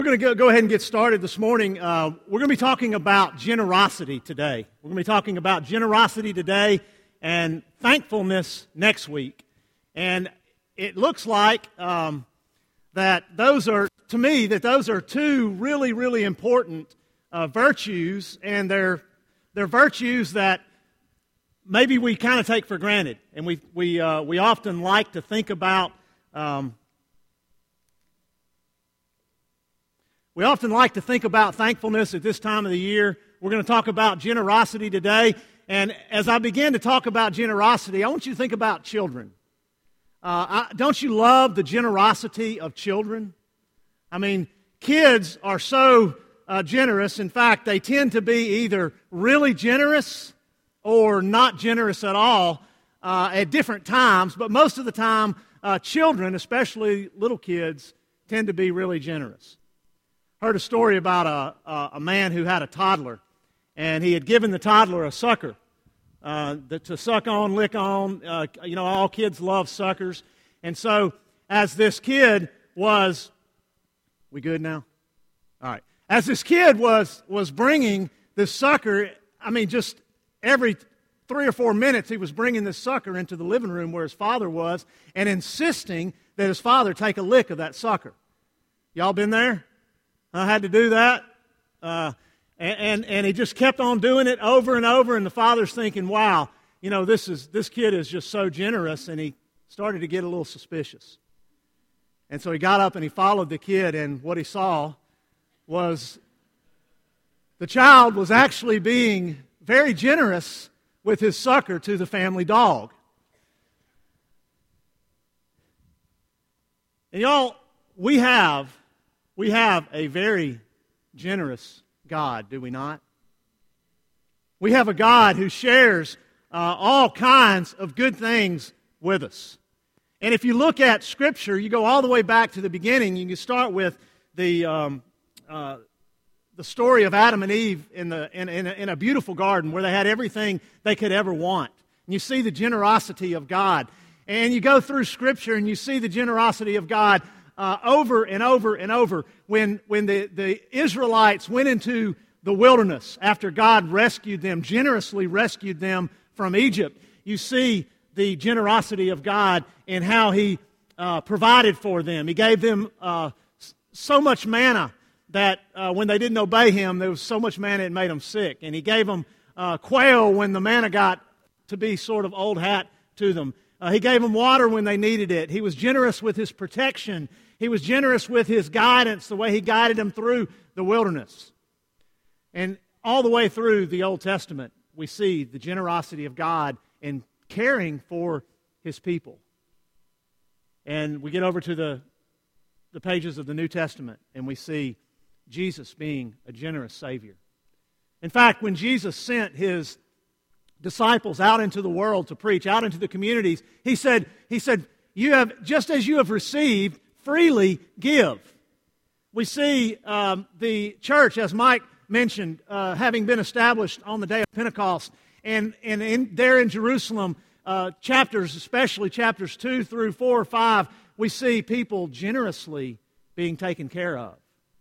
We're going to go ahead and get started this morning. We're going to be talking about generosity today. We're going to be talking about generosity today and thankfulness next week. And it looks like that those are, to me, that those are two really, really important virtues, and they're virtues that maybe we kind of take for granted, and we often like to think about. We often like to think about thankfulness at this time of the year. We're going to talk about generosity today. And as I begin to talk about generosity, I want you to think about children. Don't you love the generosity of children? I mean, kids are so generous. In fact, they tend to be either really generous or not generous at all at different times. But most of the time, children, especially little kids, tend to be really generous. Heard a story about a man who had a toddler, and he had given the toddler a sucker to suck on, lick on. All kids love suckers. And so as this kid was, we good now? All right. As this kid was bringing this sucker, just every 3 or 4 minutes he was bringing this sucker into the living room where his father was and insisting that his father take a lick of that sucker. Y'all been there? I had to do that, and he just kept on doing it over and over, and the father's thinking, wow, this kid is just so generous, and he started to get a little suspicious. And so he got up and he followed the kid, and what he saw was the child was actually being very generous with his sucker to the family dog. And y'all, we have a very generous God, do we not? We have a God who shares all kinds of good things with us. And if you look at Scripture, you go all the way back to the beginning. You can start with the story of Adam and Eve in a beautiful garden where they had everything they could ever want. And you see the generosity of God. And you go through Scripture and you see the generosity of God over and over and over. When the Israelites went into the wilderness after God generously rescued them from Egypt, you see the generosity of God in how He provided for them. He gave them so much manna that when they didn't obey Him, there was so much manna it made them sick. And He gave them quail when the manna got to be sort of old hat to them. He gave them water when they needed it. He was generous with His protection. He was generous with His guidance, the way He guided them through the wilderness. And all the way through the Old Testament, we see the generosity of God in caring for His people. And we get over to the pages of the New Testament, and we see Jesus being a generous Savior. In fact, when Jesus sent His disciples out into the world to preach, out into the communities, He said, "You have, just as you have received, freely give." We see the church, as Mike mentioned, having been established on the day of Pentecost, and there in Jerusalem, especially chapters 2 through 4 or 5, we see people generously being taken care of.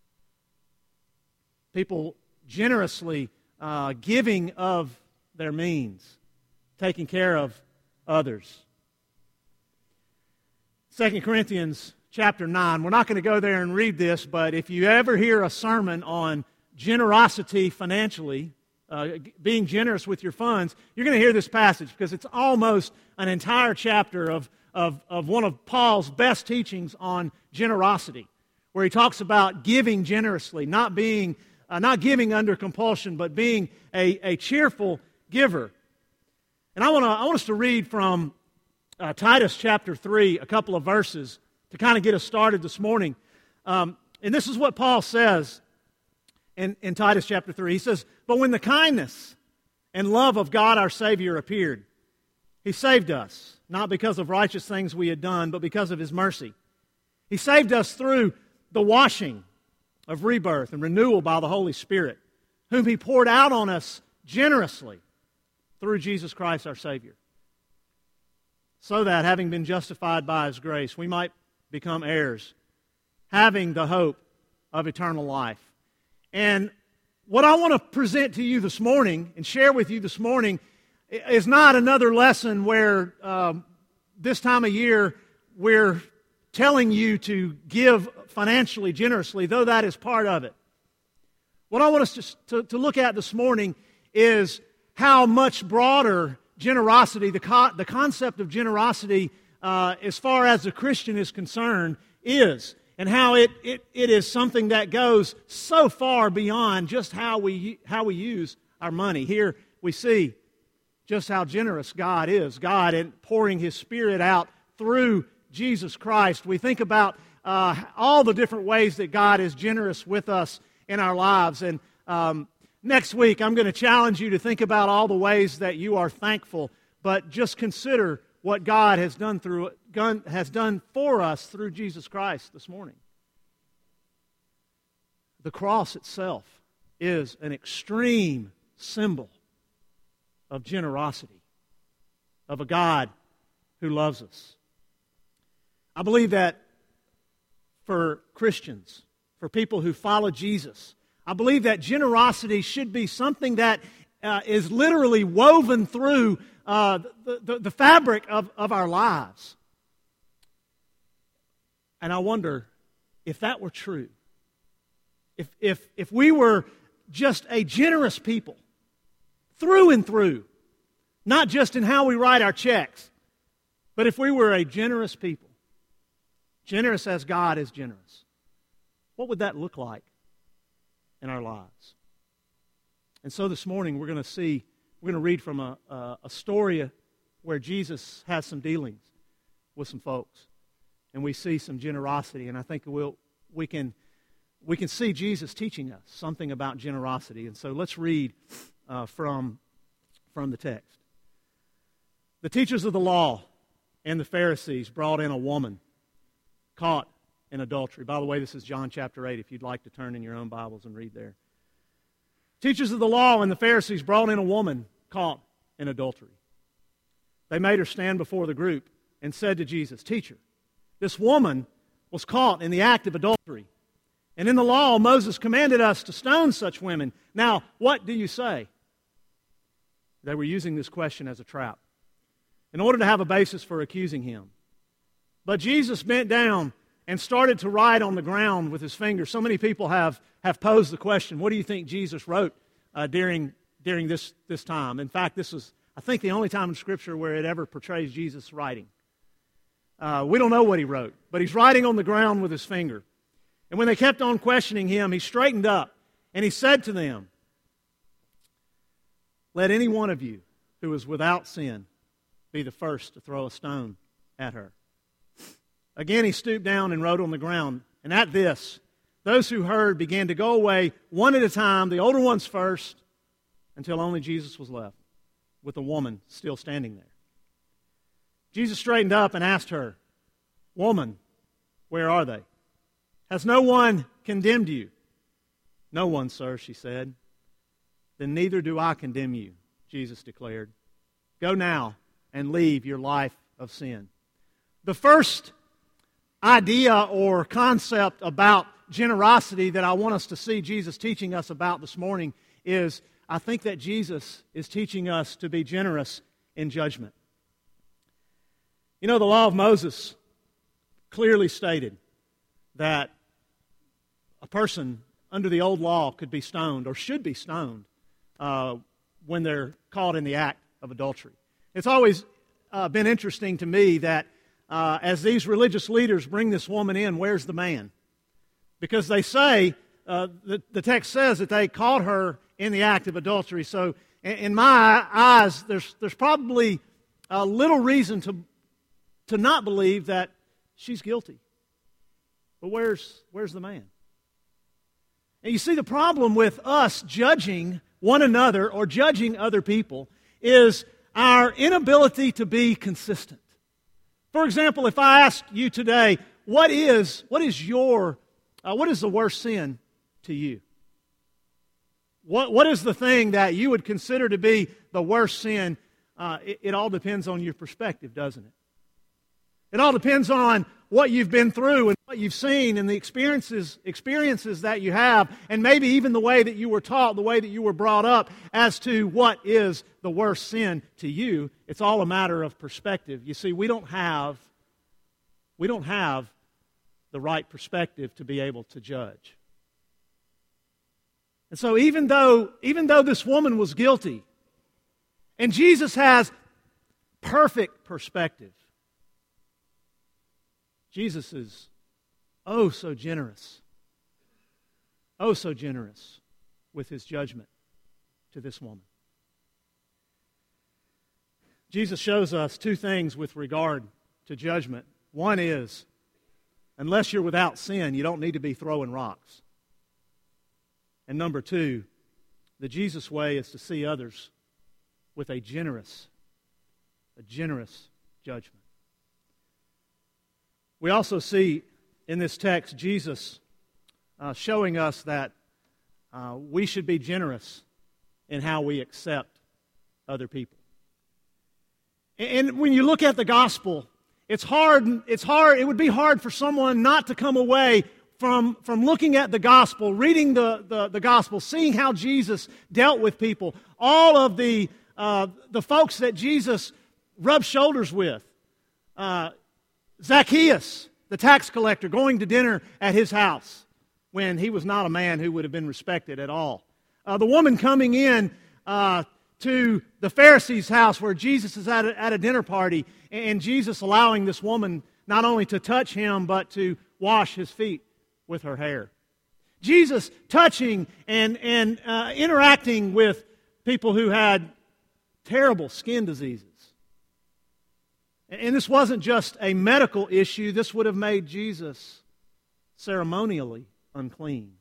People generously giving of their means, taking care of others. 2 Corinthians chapter 9. We're not going to go there and read this, but if you ever hear a sermon on generosity financially, being generous with your funds, you're going to hear this passage because it's almost an entire chapter of one of Paul's best teachings on generosity, where he talks about giving generously, not giving under compulsion, but being a cheerful giver. And I want us to read from Titus chapter 3, a couple of verses to kind of get us started this morning. And this is what Paul says in Titus chapter 3. He says, "But when the kindness and love of God our Savior appeared, He saved us, not because of righteous things we had done, but because of His mercy. He saved us through the washing of rebirth and renewal by the Holy Spirit, whom He poured out on us generously through Jesus Christ our Savior, so that, having been justified by His grace, we might become heirs, having the hope of eternal life. And what I want to present to you this morning and share with you this morning is not another lesson where this time of year we're telling you to give financially generously, though that is part of it. What I want us to look at this morning is how much broader generosity, the concept of generosity as far as the Christian is concerned, is, and how it is something that goes so far beyond just how we use our money. Here we see just how generous God is. God in pouring His Spirit out through Jesus Christ. We think about all the different ways that God is generous with us in our lives. And next week, I'm going to challenge you to think about all the ways that you are thankful, but just consider what God has done for us through Jesus Christ this morning. The cross itself is an extreme symbol of generosity, of a God who loves us. I believe that for Christians, for people who follow Jesus, I believe that generosity should be something that is literally woven through the fabric of our lives. And I wonder if that were true, if we were just a generous people through and through, not just in how we write our checks, but if we were a generous people, generous as God is generous, what would that look like in our lives? And so this morning we're going to read from a story where Jesus has some dealings with some folks, and we see some generosity, and I think we can see Jesus teaching us something about generosity. And so let's read from the text. The teachers of the law and the Pharisees brought in a woman caught in adultery. By the way, this is John chapter 8, if you'd like to turn in your own Bibles and read there. Teachers of the law and the Pharisees brought in a woman caught in adultery. They made her stand before the group and said to Jesus, "Teacher, this woman was caught in the act of adultery. And in the law, Moses commanded us to stone such women. Now, what do you say?" They were using this question as a trap in order to have a basis for accusing him. But Jesus bent down and started to write on the ground with his finger. So many people have posed the question, what do you think Jesus wrote during this time? In fact, this is, I think, the only time in Scripture where it ever portrays Jesus writing. We don't know what he wrote, but he's writing on the ground with his finger. And when they kept on questioning him, he straightened up and he said to them, "Let any one of you who is without sin be the first to throw a stone at her." Again he stooped down and wrote on the ground. And at this, those who heard began to go away one at a time, the older ones first, until only Jesus was left, with the woman still standing there. Jesus straightened up and asked her, "Woman, where are they? Has no one condemned you?" "No one, sir," she said. "Then neither do I condemn you," Jesus declared. "Go now and leave your life of sin." The first idea or concept about generosity that I want us to see Jesus teaching us about this morning is, I think that Jesus is teaching us to be generous in judgment. You know, the law of Moses clearly stated that a person under the old law could be stoned or should be stoned when they're caught in the act of adultery. It's always been interesting to me that as these religious leaders bring this woman in, where's the man? Because they say, the text says that they caught her in the act of adultery. So in my eyes, there's probably little reason to not believe that she's guilty. But where's the man? And you see, the problem with us judging one another or judging other people is our inability to be consistent. For example, if I ask you today, what is the worst sin to you? What is the thing that you would consider to be the worst sin? It all depends on your perspective, doesn't it? It all depends on what you've been through and what you've seen and the experiences that you have, and maybe even the way that you were taught, the way that you were brought up as to what is the worst sin to you. It's all a matter of perspective. You see, we don't have the right perspective to be able to judge. And so even though this woman was guilty, and Jesus has perfect perspective, Jesus is so generous with His judgment to this woman. Jesus shows us two things with regard to judgment. One is, unless you're without sin, you don't need to be throwing rocks. And number two, the Jesus way is to see others with a generous judgment. We also see in this text Jesus showing us that we should be generous in how we accept other people. And when you look at the gospel, it would be hard for someone not to come away from looking at the gospel, reading the gospel, seeing how Jesus dealt with people, all of the folks that Jesus rubbed shoulders with. Zacchaeus, the tax collector, going to dinner at his house when he was not a man who would have been respected at all. The woman coming in to the Pharisee's house where Jesus is at a dinner party, and Jesus allowing this woman not only to touch him, but to wash his feet with her hair. Jesus touching and interacting with people who had terrible skin diseases. And this wasn't just a medical issue. This would have made Jesus ceremonially unclean.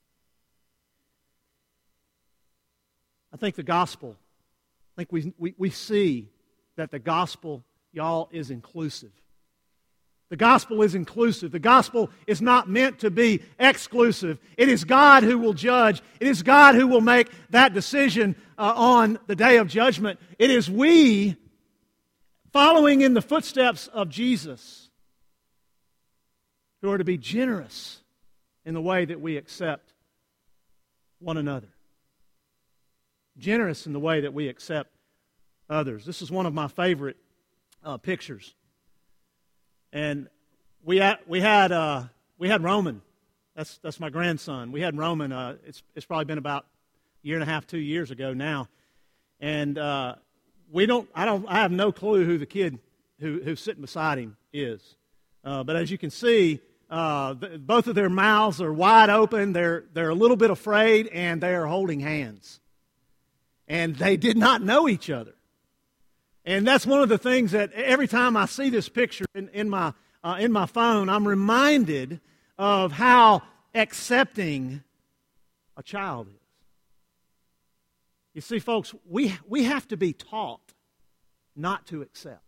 I think the gospel, we see that the gospel, y'all, is inclusive. The gospel is inclusive. The gospel is not meant to be exclusive. It is God who will judge. It is God who will make that decision on the day of judgment. It is we, following in the footsteps of Jesus, who are to be generous in the way that we accept one another. Generous in the way that we accept others. This is one of my favorite pictures. And we had Roman. That's my grandson. We had Roman. It's probably been about a year and a half, 2 years ago now. And I have no clue who the kid who's sitting beside him is. But as you can see, both of their mouths are wide open. They're a little bit afraid, and they are holding hands. And they did not know each other. And that's one of the things that every time I see this picture in my phone, I'm reminded of how accepting a child is. You see, folks, we have to be taught not to accept.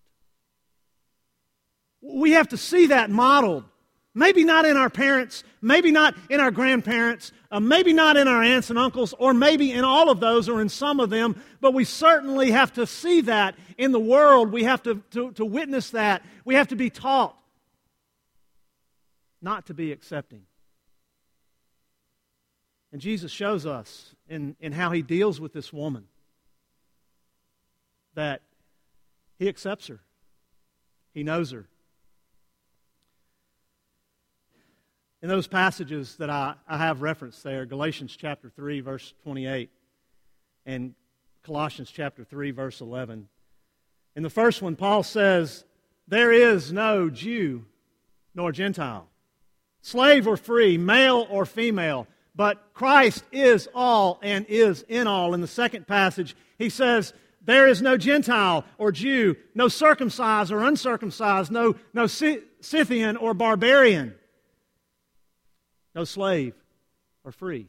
We have to see that modeled. Maybe not in our parents, maybe not in our grandparents, maybe not in our aunts and uncles, or maybe in all of those or in some of them, but we certainly have to see that in the world. We have to witness that. We have to be taught not to be accepting. And Jesus shows us in how He deals with this woman that He accepts her. He knows her. In those passages that I have referenced there, Galatians chapter 3, verse 28, and Colossians chapter 3, verse 11. In the first one, Paul says, "There is no Jew nor Gentile, slave or free, male or female, but Christ is all and is in all." In the second passage, he says, "There is no Gentile or Jew, no circumcised or uncircumcised, no Scythian or barbarian, no slave or free.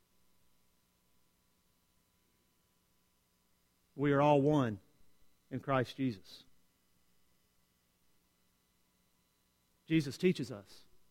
We are all one in Christ Jesus." Jesus teaches us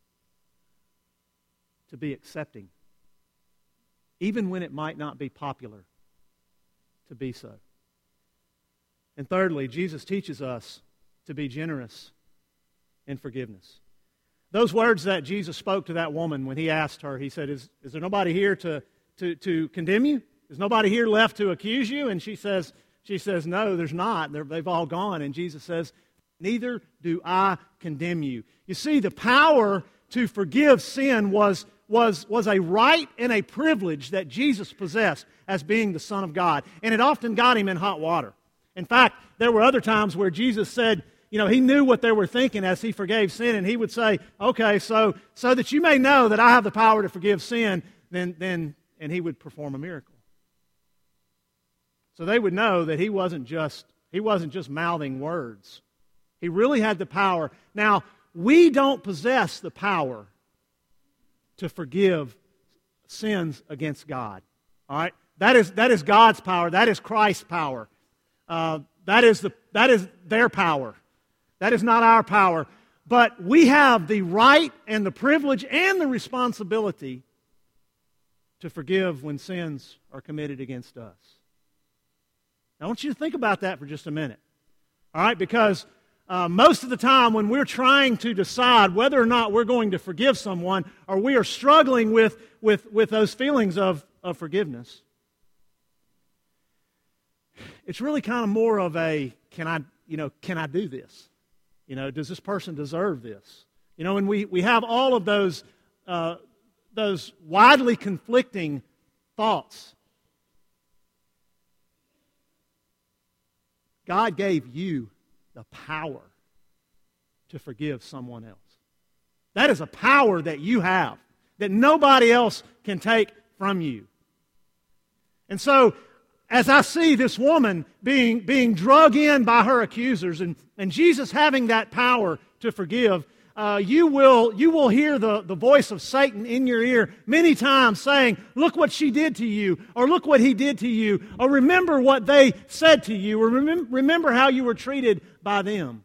to be accepting, even when it might not be popular to be so. And thirdly, Jesus teaches us to be generous in forgiveness. Those words that Jesus spoke to that woman when he asked her, he said, is there nobody here to condemn you? Is nobody here left to accuse you? And she says, no, there's not. They've all gone. And Jesus says, neither do I condemn you. You see, the power to forgive sin was a right and a privilege that Jesus possessed as being the Son of God. And it often got him in hot water. In fact, there were other times where Jesus said, he knew what they were thinking as he forgave sin, and he would say, okay, so that you may know that I have the power to forgive sin, and he would perform a miracle. So they would know that he wasn't just mouthing words. He really had the power. Now, we don't possess the power to forgive sins against God. All right? That is God's power. That is Christ's power. That is their power. That is not our power. But we have the right and the privilege and the responsibility to forgive when sins are committed against us. Now, I want you to think about that for just a minute. All right? Because most of the time when we're trying to decide whether or not we're going to forgive someone, or we are struggling with those feelings of forgiveness, it's really kind of more of a, can I do this? Does this person deserve this? And we have all of those widely conflicting thoughts. God gave you the power to forgive someone else. That is a power that you have, that nobody else can take from you. And so, as I see this woman being drug in by her accusers, and Jesus having that power to forgive, you will hear the voice of Satan in your ear many times saying, look what she did to you, or look what he did to you, or remember what they said to you, or remember how you were treated by them.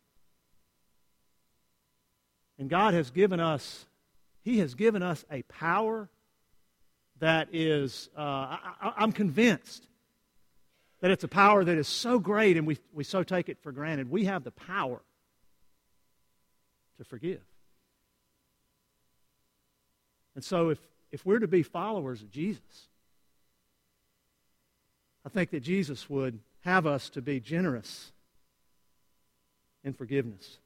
And God has given us, He has given us a power that is, I'm convinced that it's a power that is so great and we so take it for granted. We have the power to forgive. And so if we're to be followers of Jesus, I think that Jesus would have us to be generous in forgiveness.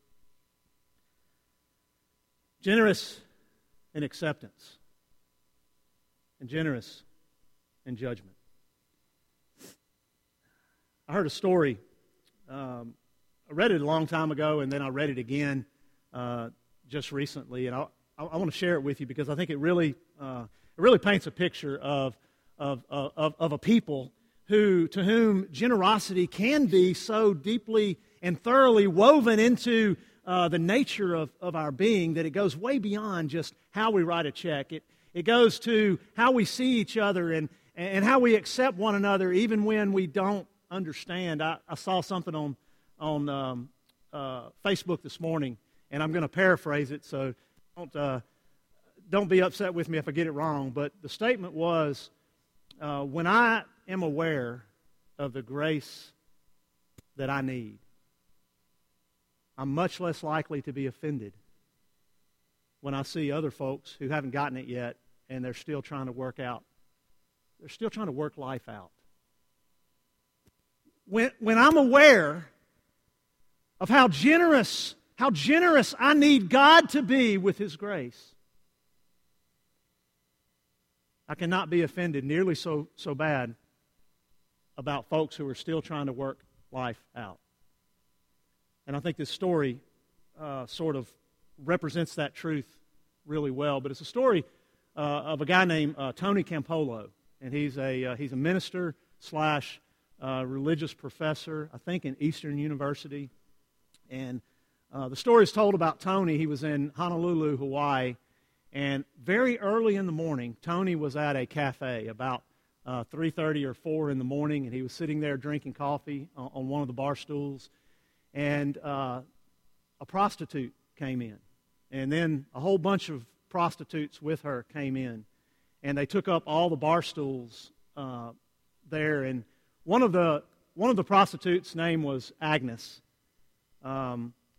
Generous in acceptance. And generous in judgment. I heard a story. I read it a long time ago, and then I read it again just recently, and I want to share it with you because I think it really paints a picture of a people to whom generosity can be so deeply and thoroughly woven into the nature of our being that it goes way beyond just how we write a check. It goes to how we see each other and how we accept one another even when we don't understand. I saw something on Facebook this morning, and I'm going to paraphrase it, so don't be upset with me if I get it wrong. But the statement was, when I am aware of the grace that I need, I'm much less likely to be offended when I see other folks who haven't gotten it yet and they're still trying to work life out. When I'm aware of how generous I need God to be with His grace, I cannot be offended nearly so bad about folks who are still trying to work life out. And I think this story sort of represents that truth really well. But it's a story of a guy named Tony Campolo, and he's a minister / religious professor, I think, in Eastern University. And the story is told about Tony. He was in Honolulu, Hawaii, and very early in the morning, Tony was at a cafe about 3:30 or 4 in the morning, and he was sitting there drinking coffee on one of the bar stools, and a prostitute came in. And then a whole bunch of prostitutes with her came in, and they took up all the bar stools there. And one of the prostitutes' name was Agnes,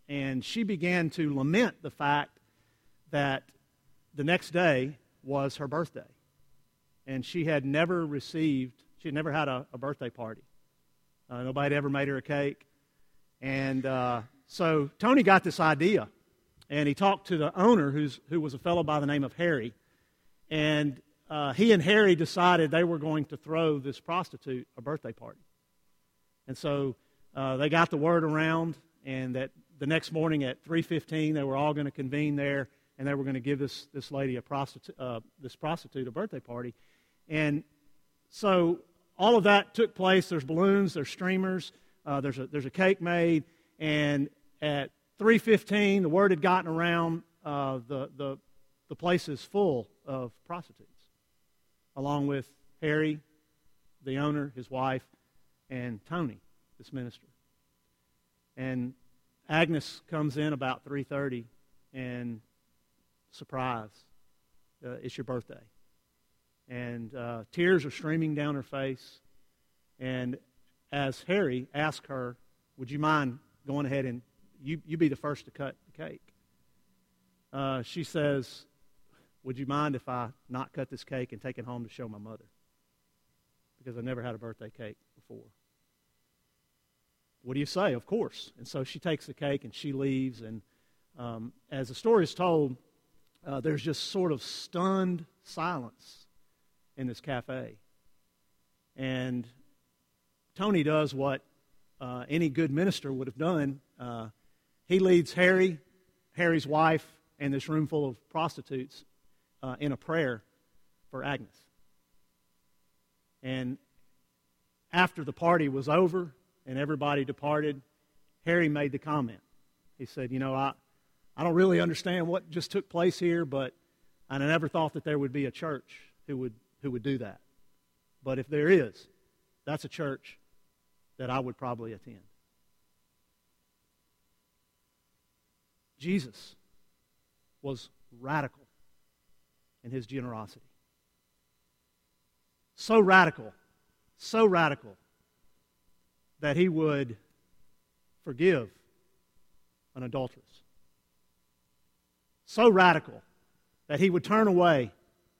and she began to lament the fact that the next day was her birthday. And she had never had a birthday party. Nobody had ever made her a cake. And so Tony got this idea, and he talked to the owner, who was a fellow by the name of Harry. And he and Harry decided they were going to throw this prostitute a birthday party. And so they got the word around, and that the next morning at 3:15 they were all going to convene there, and they were going to give this lady this prostitute a birthday party. And so all of that took place. There's balloons, there's streamers, there's a cake made, and at 3:15 the word had gotten around. The place is full of prostitutes, along with Harry, the owner, his wife, and Tony, this minister. And Agnes comes in about 3:30, and surprise, it's your birthday. And tears are streaming down her face. And as Harry asked her, would you mind going ahead and you be the first to cut the cake? She says, would you mind if I not cut this cake and take it home to show my mother? Because I never had a birthday cake before. What do you say? Of course. And so she takes the cake and she leaves. And as the story is told, there's just sort of stunned silence in this cafe. And Tony does what any good minister would have done. He leads Harry's wife, and this room full of prostitutes in a prayer for Agnes. And after the party was over and everybody departed, Harry made the comment. He said, I don't really understand what just took place here, but I never thought that there would be a church who would do that. But if there is, that's a church that I would probably attend. Jesus was radical in his generosity. So radical that he would forgive an adulteress. So radical that he would turn away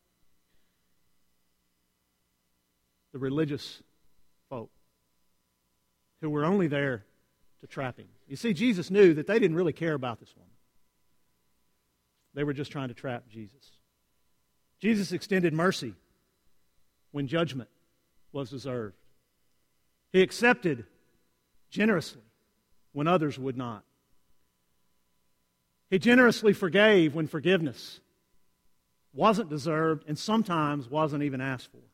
the religious folk who were only there to trap him. You see, Jesus knew that they didn't really care about this woman. They were just trying to trap Jesus. Jesus extended mercy when judgment was deserved. He accepted generously when others would not. He generously forgave when forgiveness wasn't deserved and sometimes wasn't even asked for.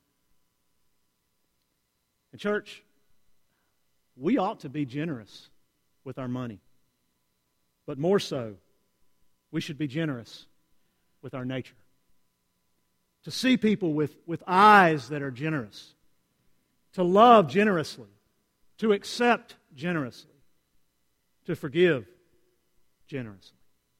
And church, we ought to be generous with our money. But more so, we should be generous with our nature. To see people with eyes that are generous. To love generously. To accept generously. To forgive generously.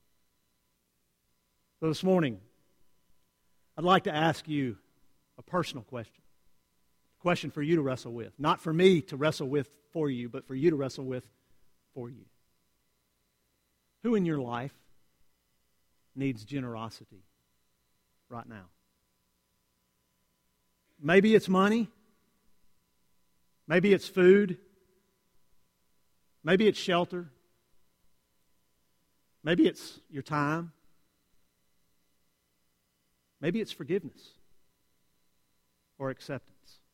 So this morning, I'd like to ask you a personal question. A question for you to wrestle with. Not for me to wrestle with for you, but for you to wrestle with for you. Who in your life needs generosity right now? Maybe it's money. Maybe it's food. Maybe it's shelter. Maybe it's your time. Maybe it's forgiveness or acceptance.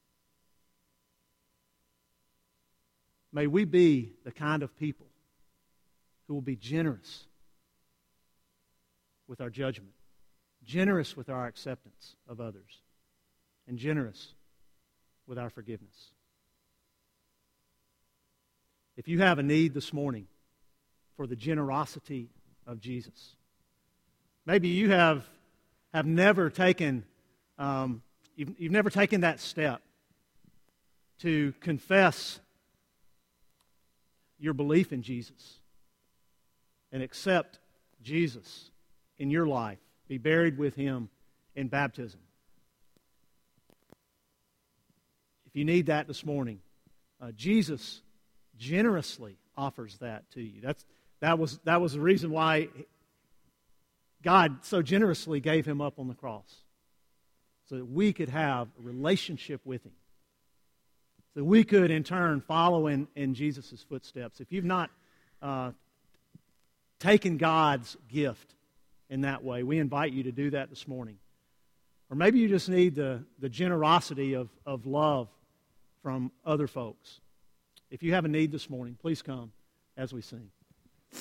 May we be the kind of people who will be generous with our judgment, generous with our acceptance of others, and generous with our forgiveness. If you have a need this morning for the generosity of Jesus, maybe you have never taken, you've never taken that step to confess your belief in Jesus and accept Jesus in your life, be buried with Him in baptism. If you need that this morning, Jesus generously offers that to you. That was the reason why God so generously gave him up on the cross, so that we could have a relationship with him, so that we could in turn follow in Jesus' footsteps. If you've not taken God's gift in that way, we invite you to do that this morning. Or maybe you just need the generosity of love from other folks. If you have a need this morning, please come as we sing.